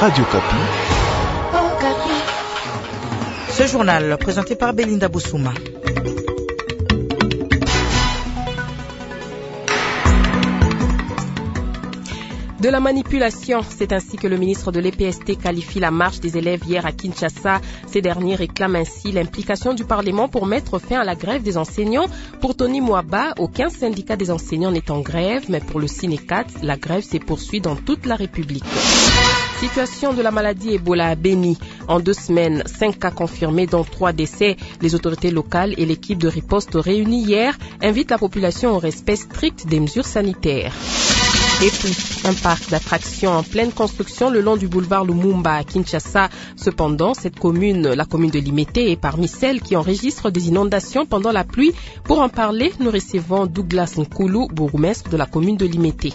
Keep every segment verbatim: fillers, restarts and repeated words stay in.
Radio Kapi. Ce journal, présenté par Belinda Bousouma. De la manipulation, c'est ainsi que le ministre de l'E P S T qualifie la marche des élèves hier à Kinshasa. Ces derniers réclament ainsi l'implication du Parlement pour mettre fin à la grève des enseignants. Pour Tony Mwaba, aucun syndicat des enseignants n'est en grève, mais pour le Sinécat, la grève se poursuit dans toute la République. Situation de la maladie Ebola à Beni. En deux semaines, cinq cas confirmés, dont trois décès. Les autorités locales et l'équipe de riposte réunie hier invitent la population au respect strict des mesures sanitaires. Et puis, un parc d'attractions en pleine construction le long du boulevard Lumumba à Kinshasa. Cependant, cette commune, la commune de Limete, est parmi celles qui enregistrent des inondations pendant la pluie. Pour en parler, nous recevons Douglas Nkulu, bourgmestre de la commune de Limete.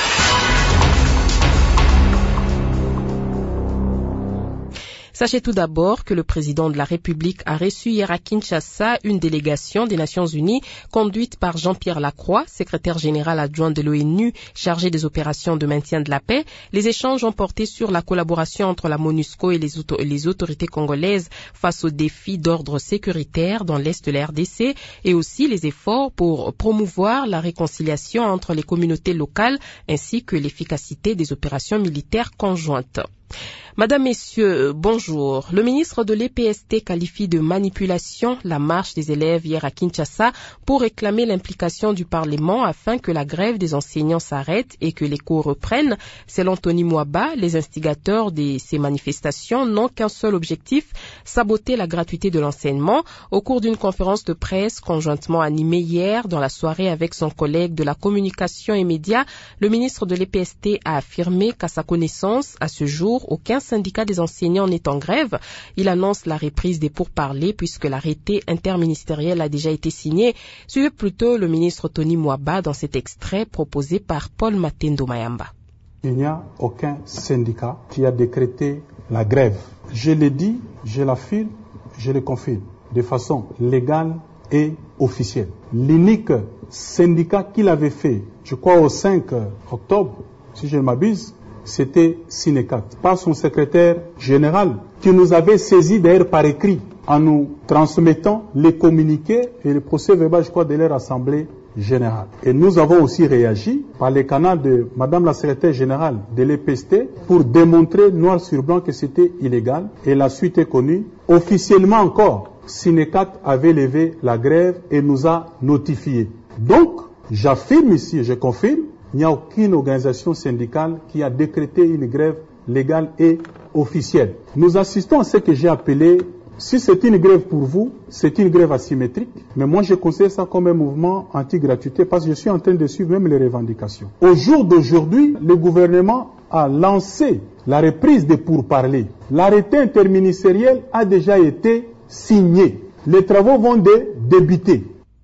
Sachez tout d'abord que le président de la République a reçu hier à Kinshasa une délégation des Nations Unies conduite par Jean-Pierre Lacroix, secrétaire général adjoint de l'ONU chargé des opérations de maintien de la paix. Les échanges ont porté sur la collaboration entre la MONUSCO et les, auto- les autorités congolaises face aux défis d'ordre sécuritaire dans l'est de la R D C et aussi les efforts pour promouvoir la réconciliation entre les communautés locales ainsi que l'efficacité des opérations militaires conjointes. Madame, Messieurs, bonjour. Le ministre de l'E P S T qualifie de manipulation la marche des élèves hier à Kinshasa pour réclamer l'implication du Parlement afin que la grève des enseignants s'arrête et que les cours reprennent. Selon Tony Mwaba, les instigateurs de ces manifestations n'ont qu'un seul objectif, saboter la gratuité de l'enseignement. Au cours d'une conférence de presse conjointement animée hier dans la soirée avec son collègue de la communication et médias, le ministre de l'E P S T a affirmé qu'à sa connaissance, à ce jour, aucun syndicat des enseignants n'est en grève. Il annonce la reprise des pourparlers puisque l'arrêté interministériel a déjà été signé. Suivez plutôt le ministre Tony Mwaba dans cet extrait proposé par Paul Matendo Mayamba. Il n'y a aucun syndicat qui a décrété la grève. Je l'ai dit, je l'affirme, je le confirme, de façon légale et officielle. L'unique syndicat qu'il avait fait, je crois au cinq octobre, si je ne m'abuse, c'était Sinécat, par son secrétaire général, qui nous avait saisi d'ailleurs par écrit, en nous transmettant les communiqués et le procès-verbal, je crois, de leur assemblée générale. Et nous avons aussi réagi par les canaux de Madame la secrétaire générale de l'E P S T pour démontrer noir sur blanc que c'était illégal. Et la suite est connue. Officiellement encore, Sinécat avait levé la grève et nous a notifié. Donc, j'affirme ici, je confirme, il n'y a aucune organisation syndicale qui a décrété une grève légale et officielle. Nous assistons à ce que j'ai appelé, si c'est une grève pour vous, c'est une grève asymétrique, mais moi je considère ça comme un mouvement anti-gratuité parce que je suis en train de suivre même les revendications. Au jour d'aujourd'hui, le gouvernement a lancé la reprise des pourparlers. L'arrêté interministériel a déjà été signé. Les travaux vont de débuter.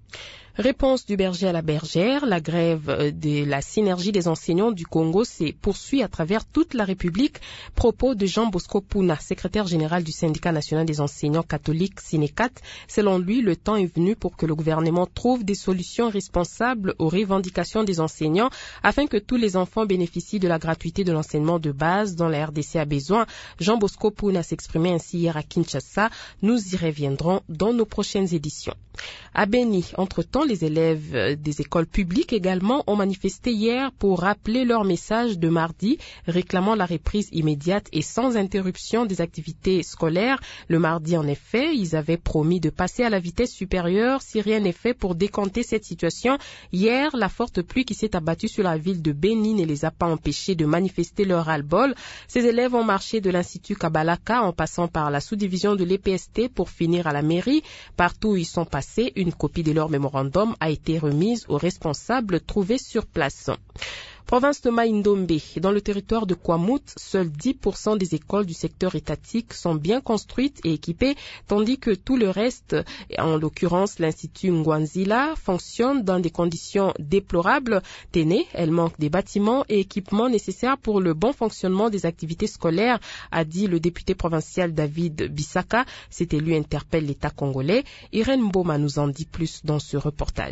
Réponse du berger à la bergère, la grève de la synergie des enseignants du Congo se poursuit à travers toute la République. Propos de Jean Bosco Puna, secrétaire général du syndicat national des enseignants catholiques Sinécat. Selon lui, le temps est venu pour que le gouvernement trouve des solutions responsables aux revendications des enseignants afin que tous les enfants bénéficient de la gratuité de l'enseignement de base dont la R D C a besoin. Jean Bosco Puna s'exprimait ainsi hier à Kinshasa. Nous y reviendrons dans nos prochaines éditions. À Beni, entre-temps, les élèves des écoles publiques également ont manifesté hier pour rappeler leur message de mardi, réclamant la reprise immédiate et sans interruption des activités scolaires. Le mardi, en effet, ils avaient promis de passer à la vitesse supérieure si rien n'est fait pour décanter cette situation. Hier, la forte pluie qui s'est abattue sur la ville de Beni ne les a pas empêchés de manifester leur ras-le-bol. Ces élèves ont marché de l'Institut Kabalaka en passant par la sous-division de l'E P S T pour finir à la mairie. Partout où ils sont passés, une copie de leur mémorandum a été remise aux responsables trouvés sur place. Province de Mai-Ndombe, dans le territoire de Kwamut, seuls dix pour cent des écoles du secteur étatique sont bien construites et équipées, tandis que tout le reste, en l'occurrence l'Institut Ngwanzila, fonctionne dans des conditions déplorables. Téné, elle manque des bâtiments et équipements nécessaires pour le bon fonctionnement des activités scolaires, a dit le député provincial David Bissaka. Cet élu interpelle l'État congolais. Irène Mboma nous en dit plus dans ce reportage.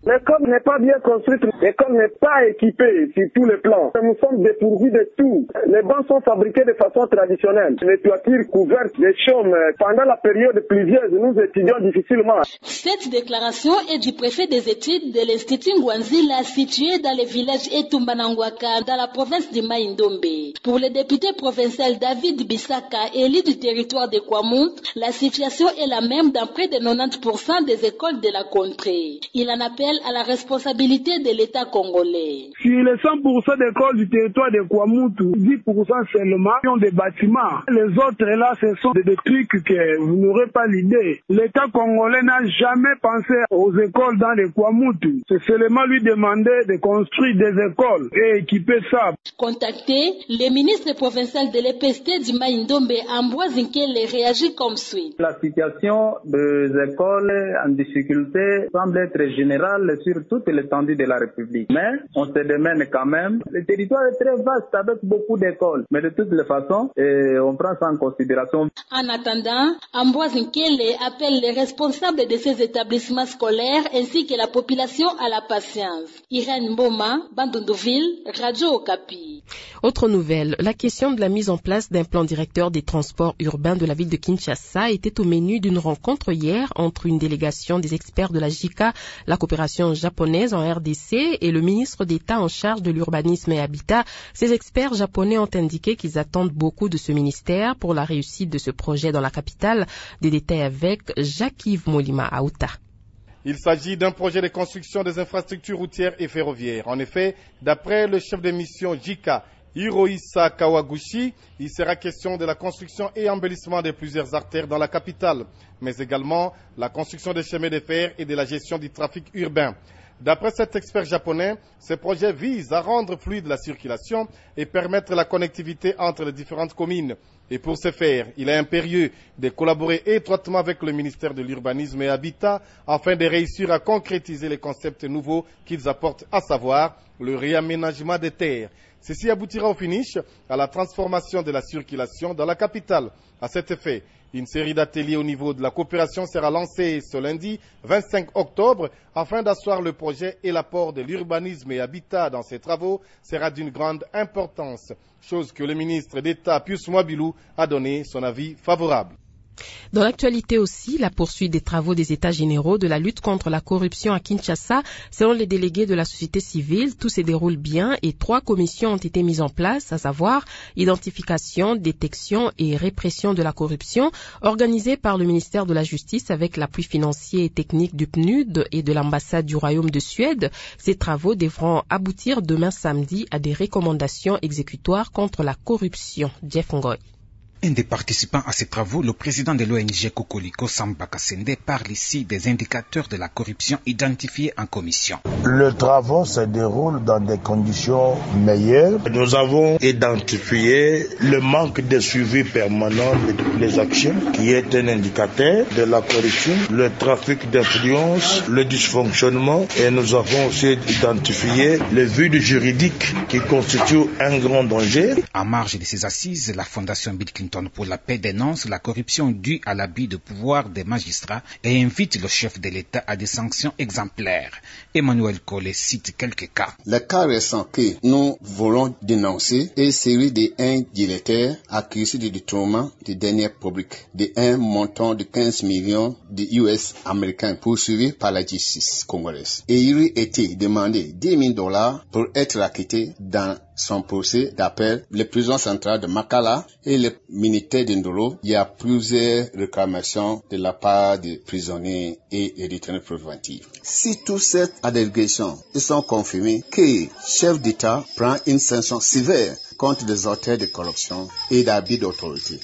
L'école n'est pas bien construite, l'école n'est pas équipée sur tous les plans. Nous sommes dépourvus de tout. Les bancs sont fabriqués de façon traditionnelle. Les toitures couvertes, les chaumes. Pendant la période pluvieuse, nous étudions difficilement. Cette déclaration est du préfet des études de l'Institut Ngwanzila, situé dans le village Etumbanangwaka, dans la province de Mai-Ndombe. Pour le député provincial David Bissaka, élu du territoire de Kwamouth, la situation est la même dans près de quatre-vingt-dix pour cent des écoles de la contrée. Il en appelle à la responsabilité de l'État congolais. Sur les cent pour cent d'écoles du territoire de Kwamouth, dix pour cent seulement ont des bâtiments. Les autres là, ce sont des, des trucs que vous n'aurez pas l'idée. L'État congolais n'a jamais pensé aux écoles dans les Kwamouth. C'est seulement lui demander de construire des écoles et équiper ça. Contacté, le ministre provincial de l'E P S T du Mai-Ndombe, Ambroise Nkele, réagit comme suit. La situation des écoles en difficulté semble être générale sur toute l'étendue de la République. Mais on se demande quand même, le territoire est très vaste avec beaucoup d'écoles. Mais de toutes les façons, et on prend ça en considération. En attendant, Ambroise Nkele appelle les responsables de ces établissements scolaires ainsi que la population à la patience. Irène Mboma, Bandunduville, Radio Okapi. Autre nouvelle, la question de la mise en place d'un plan directeur des transports urbains de la ville de Kinshasa était au menu d'une rencontre hier entre une délégation des experts de la J I C A, la coopération japonaise en R D C, et le ministre d'État en charge de l'urbanisme et habitat. Ces experts japonais ont indiqué qu'ils attendent beaucoup de ce ministère pour la réussite de ce projet dans la capitale. Des détails avec Jacques-Yves Molima Aouta. Il s'agit d'un projet de construction des infrastructures routières et ferroviaires. En effet, d'après le chef de mission J I C A, Hirohisa Kawaguchi, il sera question de la construction et embellissement de plusieurs artères dans la capitale, mais également la construction des chemins de fer et de la gestion du trafic urbain. D'après cet expert japonais, ce projet vise à rendre fluide la circulation et permettre la connectivité entre les différentes communes. Et pour ce faire, il est impérieux de collaborer étroitement avec le ministère de l'Urbanisme et Habitat afin de réussir à concrétiser les concepts nouveaux qu'ils apportent, à savoir le réaménagement des terres. Ceci aboutira au finish à la transformation de la circulation dans la capitale. À cet effet, une série d'ateliers au niveau de la coopération sera lancée ce lundi vingt-cinq octobre afin d'asseoir le projet, et l'apport de l'urbanisme et habitat dans ces travaux sera d'une grande importance, chose que le ministre d'État Pius Mwabilou a donné son avis favorable. Dans l'actualité aussi, la poursuite des travaux des États généraux de la lutte contre la corruption à Kinshasa. Selon les délégués de la société civile, tout se déroule bien et trois commissions ont été mises en place, à savoir identification, détection et répression de la corruption, organisées par le ministère de la Justice avec l'appui financier et technique du P N U D et de l'ambassade du Royaume de Suède. Ces travaux devront aboutir demain samedi à des recommandations exécutoires contre la corruption. Jeff Ngoy. Un des participants à ces travaux, le président de l'O N G Kokoliko Samba Kassende, parle ici des indicateurs de la corruption identifiés en commission. Le travail se déroule dans des conditions meilleures. Nous avons identifié le manque de suivi permanent de toutes les actions, qui est un indicateur de la corruption, le trafic d'influence, le dysfonctionnement, et nous avons aussi identifié le vide juridique qui constitue un grand danger. En marge de ces assises, la Fondation Bill Clinton pour la paix dénonce la corruption due à l'abus de pouvoir des magistrats et invite le chef de l'État à des sanctions exemplaires. Emmanuel Collet cite quelques cas. Le cas récent que nous voulons dénoncer est celui d'un diletteur accusé de détournement des deniers publics de un montant de quinze millions de U S américains poursuivi par la justice congolaise. Et il lui était demandé dix mille dollars pour être acquitté dans son procès d'appel, les prisons centrales de Makala et le militaire d'Indolo. Il y a plusieurs réclamations de la part des prisonniers et des détenus préventifs. Si toutes ces allégations sont confirmées, que le chef d'État prend une sanction sévère contre les auteurs de corruption et d'abus d'autorité.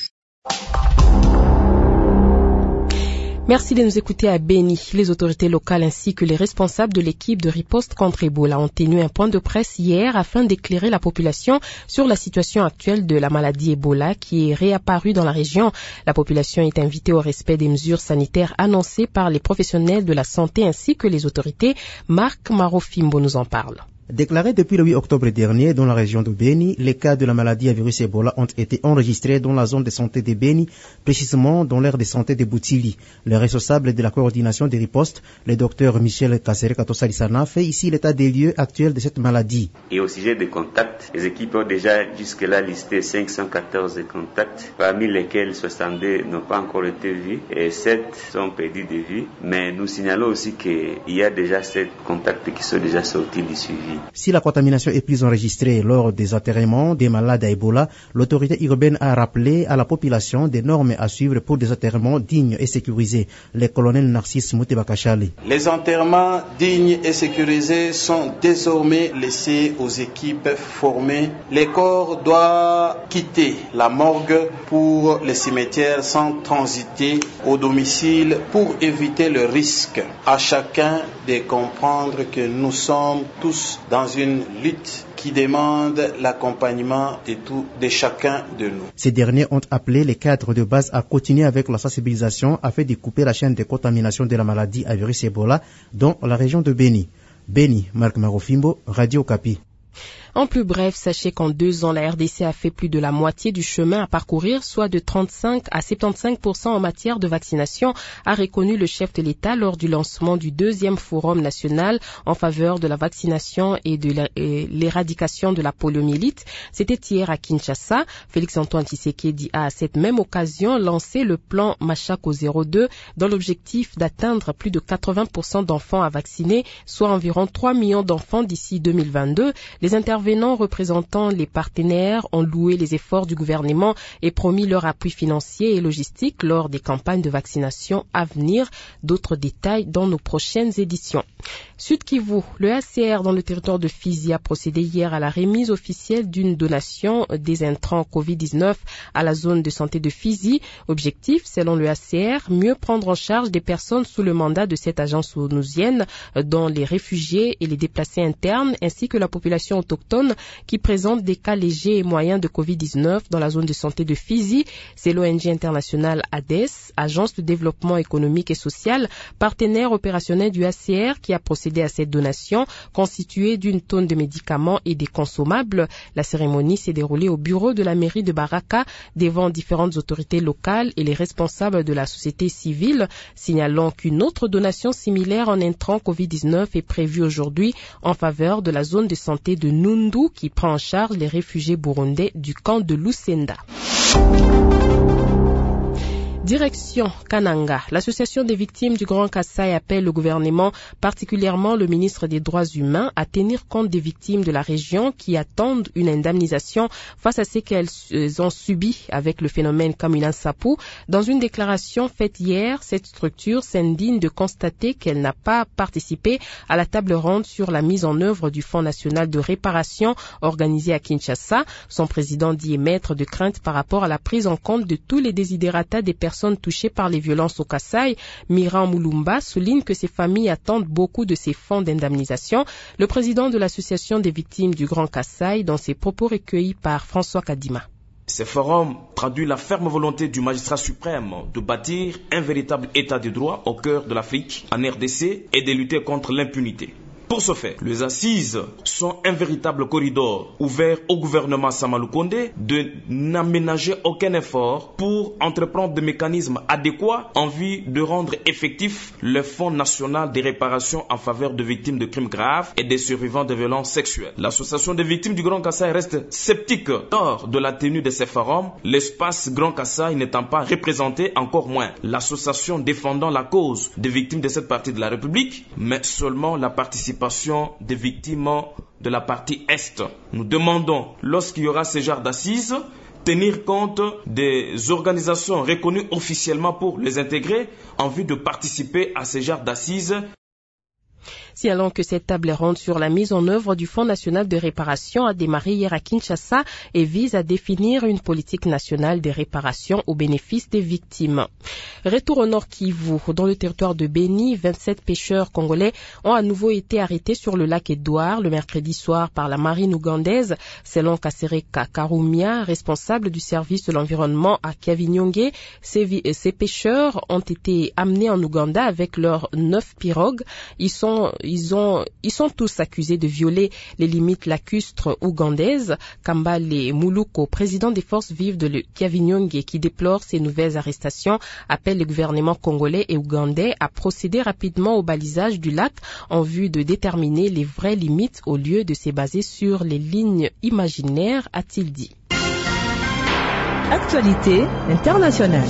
Merci de nous écouter à Beni. Les autorités locales ainsi que les responsables de l'équipe de riposte contre Ebola ont tenu un point de presse hier afin d'éclairer la population sur la situation actuelle de la maladie Ebola qui est réapparue dans la région. La population est invitée au respect des mesures sanitaires annoncées par les professionnels de la santé ainsi que les autorités. Marc Marofimbo nous en parle. Déclaré depuis le huit octobre dernier dans la région de Beni, les cas de la maladie à virus Ebola ont été enregistrés dans la zone de santé de Beni, précisément dans l'aire de santé de Boutili. Le responsable de la coordination des ripostes, le docteur Michel Kasere-Katosalisana, fait ici l'état des lieux actuels de cette maladie. Et au sujet des contacts, les équipes ont déjà jusque-là listé cinq cent quatorze contacts, parmi lesquels soixante-deux n'ont pas encore été vus et sept sont perdus de vue. Mais nous signalons aussi qu'il y a déjà sept contacts qui sont déjà sortis du suivi. Si la contamination est plus enregistrée lors des enterrements des malades à Ebola, l'autorité urbaine a rappelé à la population des normes à suivre pour des enterrements dignes et sécurisés. Le colonel Narcisse Moutebakachali. Les enterrements dignes et sécurisés sont désormais laissés aux équipes formées. Les corps doivent quitter la morgue pour les cimetières sans transiter au domicile pour éviter le risque. À chacun de comprendre que nous sommes tous dans une lutte qui demande l'accompagnement de, tout, de chacun de nous. Ces derniers ont appelé les cadres de base à continuer avec la sensibilisation afin de couper la chaîne de contamination de la maladie à virus Ebola dans la région de Beni. Beni, Marc Marofimbo, Radio Okapi. En plus bref, sachez qu'en deux ans, la R D C a fait plus de la moitié du chemin à parcourir, soit de trente-cinq à soixante-quinze pour cent en matière de vaccination, a reconnu le chef de l'État lors du lancement du deuxième forum national en faveur de la vaccination et de l'éradication de la poliomyélite. C'était hier à Kinshasa. Félix-Antoine Tshisekedi a à cette même occasion lancé le plan Machako zéro deux dans l'objectif d'atteindre plus de quatre-vingts pour cent d'enfants à vacciner, soit environ trois millions d'enfants d'ici deux mille vingt-deux. Les intervenants représentant les partenaires ont loué les efforts du gouvernement et promis leur appui financier et logistique lors des campagnes de vaccination à venir. D'autres détails dans nos prochaines éditions. Sud Kivu, le A C R dans le territoire de Fizi a procédé hier à la remise officielle d'une donation des intrants covid dix-neuf à la zone de santé de Fizi. Objectif, selon le A C R, mieux prendre en charge des personnes sous le mandat de cette agence onusienne, dont les réfugiés et les déplacés internes, ainsi que la population autochtone qui présente des cas légers et moyens de covid dix-neuf dans la zone de santé de Fizi. C'est l'O N G internationale A D E S, Agence de développement économique et social, partenaire opérationnel du A C R, qui a procédé à cette donation constituée d'une tonne de médicaments et des consommables. La cérémonie s'est déroulée au bureau de la mairie de Baraka devant différentes autorités locales et les responsables de la société civile, signalant qu'une autre donation similaire en intrants covid dix-neuf est prévue aujourd'hui en faveur de la zone de santé de Nundu qui prend en charge les réfugiés burundais du camp de Lusenda. Direction Kananga. L'association des victimes du Grand Kasaï appelle le gouvernement, particulièrement le ministre des Droits humains, à tenir compte des victimes de la région qui attendent une indemnisation face à ce qu'elles ont subi avec le phénomène Kamina Sapu. Dans une déclaration faite hier, cette structure s'indigne de constater qu'elle n'a pas participé à la table ronde sur la mise en œuvre du Fonds national de réparation organisé à Kinshasa. Son président dit émettre de craintes par rapport à la prise en compte de tous les désiderata des personnes touchées par les violences au Kasaï. Miran Moulumba souligne que ces familles attendent beaucoup de ces fonds d'indemnisation. Le président de l'association des victimes du Grand Kasaï, dans ses propos recueillis par François Kadima. Ce forum traduit la ferme volonté du magistrat suprême de bâtir un véritable état de droit au cœur de l'Afrique, en R D C, et de lutter contre l'impunité. Pour ce faire, les assises sont un véritable corridor ouvert au gouvernement Samalou Kondé de n'aménager aucun effort pour entreprendre des mécanismes adéquats en vue de rendre effectif le Fonds national de réparation en faveur de victimes de crimes graves et des survivants de violences sexuelles. L'association des victimes du Grand Kasaï reste sceptique lors de la tenue de ces forums, l'espace Grand Kasaï n'étant pas représenté, encore moins l'association défendant la cause des victimes de cette partie de la République, mais seulement la participation des victimes de la partie Est. Nous demandons, lorsqu'il y aura ce genre d'assises, tenir compte des organisations reconnues officiellement pour les intégrer en vue de participer à ce genre d'assises. Signalons que cette table ronde sur la mise en œuvre du Fonds national de réparation a démarré hier à Kinshasa et vise à définir une politique nationale de réparation au bénéfice des victimes. Retour au Nord Kivu, dans le territoire de Beni, vingt-sept pêcheurs congolais ont à nouveau été arrêtés sur le lac Édouard le mercredi soir par la marine ougandaise. Selon Kasereka Karumia, responsable du service de l'environnement à Kavinyonge, ces, ces pêcheurs ont été amenés en Ouganda avec leurs neuf pirogues. Ils sont ils ont, ils sont tous accusés de violer les limites lacustres ougandaises. Kambale Muluko, président des forces vives de Kiavinyonge, qui déplore ces nouvelles arrestations, appelle le gouvernement congolais et ougandais à procéder rapidement au balisage du lac en vue de déterminer les vraies limites au lieu de se baser sur les lignes imaginaires, a-t-il dit. Actualité internationale.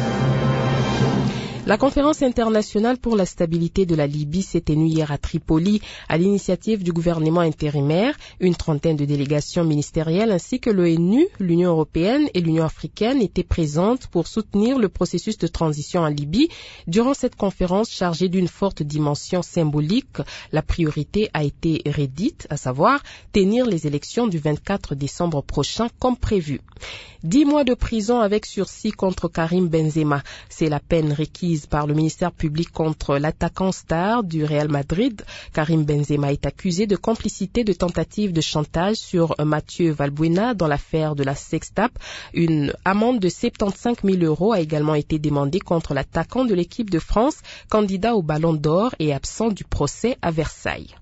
La conférence internationale pour la stabilité de la Libye s'est tenue hier à Tripoli à l'initiative du gouvernement intérimaire. Une trentaine de délégations ministérielles ainsi que l'ONU, l'Union européenne et l'Union africaine étaient présentes pour soutenir le processus de transition en Libye. Durant cette conférence chargée d'une forte dimension symbolique, la priorité a été redite, à savoir tenir les élections du vingt-quatre décembre prochain comme prévu. Dix mois de prison avec sursis contre Karim Benzema. C'est la peine requise par le ministère public contre l'attaquant star du Real Madrid. Karim Benzema est accusé de complicité de tentative de chantage sur Mathieu Valbuena dans l'affaire de la sextape. Une amende de soixante-quinze mille euros a également été demandée contre l'attaquant de l'équipe de France, candidat au Ballon d'Or et absent du procès à Versailles.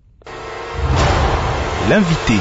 L'invité.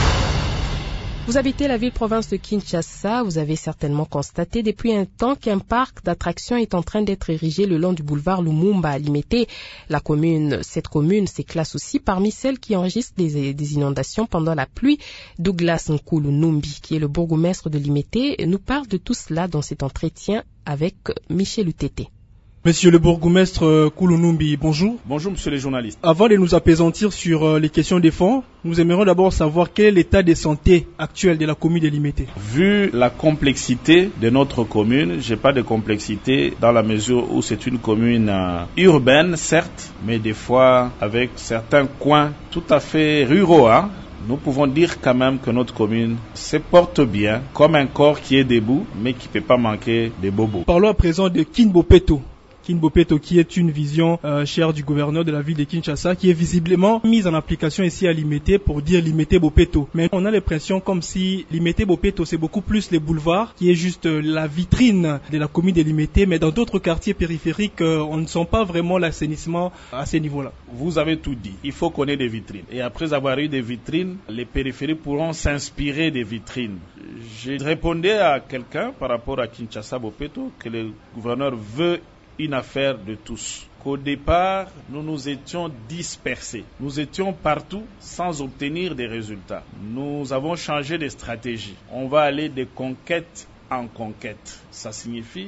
Vous habitez la ville-province de Kinshasa, vous avez certainement constaté depuis un temps qu'un parc d'attractions est en train d'être érigé le long du boulevard Lumumba à Limete. La commune, cette commune se classe aussi parmi celles qui enregistrent des, des inondations pendant la pluie. Douglas Nkulu Numbi, qui est le bourgmestre de Limete, nous parle de tout cela dans cet entretien avec Michel Utete. Monsieur le bourgmestre Koulou-Numbi, bonjour. Bonjour monsieur les journalistes. Avant de nous apaisantir sur les questions des fonds, nous aimerions d'abord savoir quel est l'état de santé actuel de la commune de Limete. Vu la complexité de notre commune, j'ai pas de complexité dans la mesure où c'est une commune euh, urbaine, certes, mais des fois avec certains coins tout à fait ruraux, hein. Nous pouvons dire quand même que notre commune se porte bien, comme un corps qui est debout, mais qui ne peut pas manquer de bobos. Parlons à présent de Kinbopeto. Kinbopeto, qui est une vision euh, chère du gouverneur de la ville de Kinshasa, qui est visiblement mise en application ici à Limete pour dire Limete Bopeto. Mais on a l'impression comme si Limete Bopeto, c'est beaucoup plus les boulevards, qui est juste euh, la vitrine de la commune de Limete, mais dans d'autres quartiers périphériques, euh, on ne sent pas vraiment l'assainissement à ces niveaux-là. Vous avez tout dit. Il faut qu'on ait des vitrines. Et après avoir eu des vitrines, les périphériques pourront s'inspirer des vitrines. J'ai répondu à quelqu'un par rapport à Kinshasa Bopeto que le gouverneur veut une affaire de tous. Qu'au départ, nous nous étions dispersés. Nous étions partout sans obtenir des résultats. Nous avons changé de stratégie. On va aller de conquête en conquête. Ça signifie,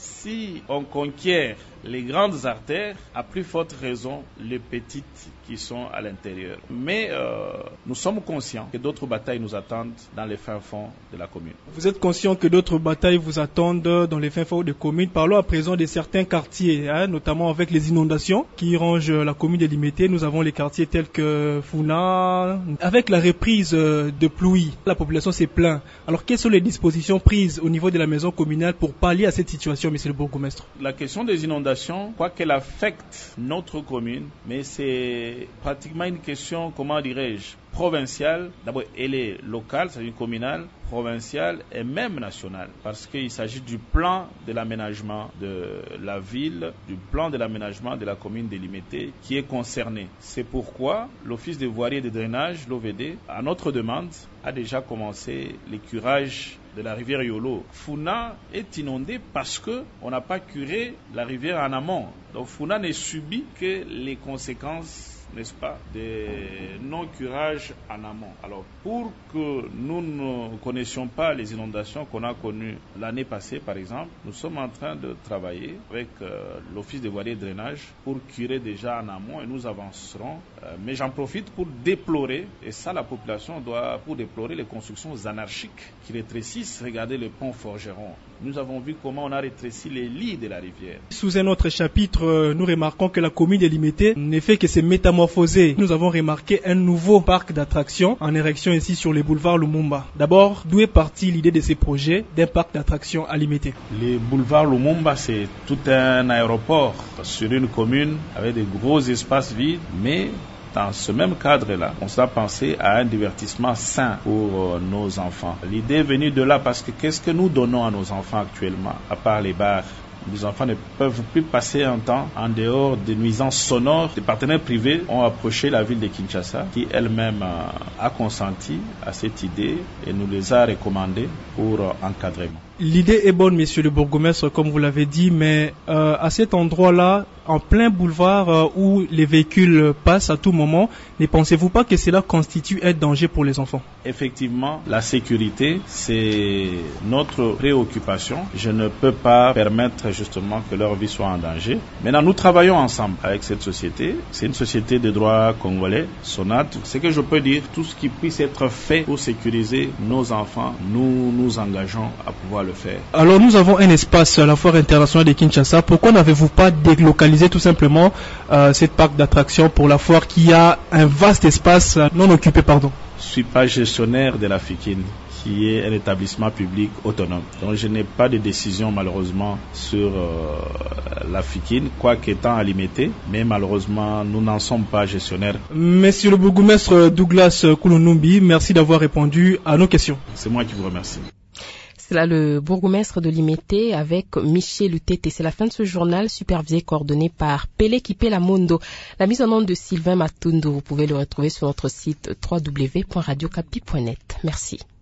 si on conquiert les grandes artères, à plus forte raison les petites qui sont à l'intérieur. Mais euh, nous sommes conscients que d'autres batailles nous attendent dans les fins fonds de la commune. Vous êtes conscient que d'autres batailles vous attendent dans les fins fonds de commune. Parlons à présent de certains quartiers, hein, notamment avec les inondations qui rongent la commune de Limete. Nous avons les quartiers tels que Funa. Avec la reprise de pluie, la population s'est plainte. Alors quelles sont les dispositions prises au niveau de la maison communale pour pallier à cette situation, monsieur le bourgmestre? La question des inondations, quoi qu'elle affecte notre commune, mais c'est pratiquement une question, comment dirais-je, provinciale. D'abord, elle est locale, c'est-à-dire communale, provinciale et même nationale, parce qu'il s'agit du plan de l'aménagement de la ville, du plan de l'aménagement de la commune de Limete qui est concerné. C'est pourquoi l'Office de voirie et de drainage, l'O V D, à notre demande, a déjà commencé les curages de la rivière Yolo. Funa est inondée parce que on n'a pas curé la rivière en amont. Donc Funa ne subit que les conséquences, n'est-ce pas, des non-curages en amont. Alors, pour que nous ne connaissions pas les inondations qu'on a connues l'année passée, par exemple, nous sommes en train de travailler avec euh, l'Office de voirie et de drainage pour curer déjà en amont et nous avancerons. Euh, mais j'en profite pour déplorer, et ça la population doit, pour déplorer les constructions anarchiques qui rétrécissent. Regardez le pont Forgeron. Nous avons vu comment on a rétréci les lits de la rivière. Sous un autre chapitre, nous remarquons que la commune de Limete n'est fait que se métamorphoser. Nous avons remarqué un nouveau parc d'attractions en érection ici sur les boulevards Lumumba. D'abord, d'où est partie l'idée de ces projets d'un parc d'attractions à Limete? Les boulevards Lumumba, c'est tout un aéroport sur une commune avec de gros espaces vides, mais dans ce même cadre-là, on s'est pensé à un divertissement sain pour euh, nos enfants. L'idée est venue de là parce que qu'est-ce que nous donnons à nos enfants actuellement, à part les bars Les enfants ne peuvent plus passer un temps en dehors des nuisances sonores. Des partenaires privés ont approché la ville de Kinshasa qui elle-même a consenti à cette idée et nous les a recommandés pour encadrement. L'idée est bonne, monsieur le bourgmestre, comme vous l'avez dit, mais euh, à cet endroit-là, en plein boulevard euh, où les véhicules passent à tout moment, ne pensez-vous pas que cela constitue un danger pour les enfants? Effectivement, la sécurité, c'est notre préoccupation. Je ne peux pas permettre justement que leur vie soit en danger. Maintenant, nous travaillons ensemble avec cette société. C'est une société de droit congolais, SONAT. Ce que je peux dire, tout ce qui puisse être fait pour sécuriser nos enfants, nous nous engageons à pouvoir le faire. Alors nous avons un espace à la foire internationale de Kinshasa. Pourquoi n'avez-vous pas délocalisé tout simplement euh, cette parc d'attractions pour la foire qui a un vaste espace non occupé, pardon? Je ne suis pas gestionnaire de la FIKIN, qui est un établissement public autonome. Donc je n'ai pas de décision malheureusement sur euh, la FIKIN, quoique étant à limiter, mais malheureusement nous n'en sommes pas gestionnaires. Monsieur le bourgmestre Douglas Koulounumbi, merci d'avoir répondu à nos questions. C'est moi qui vous remercie. C'est là le bourgmestre de Limete avec Michel Lutete. C'est la fin de ce journal supervisé et coordonné par Pele Kipela Mondo. La mise en onde de Sylvain Matundo, vous pouvez le retrouver sur notre site w w w point radio kapi point net. Merci.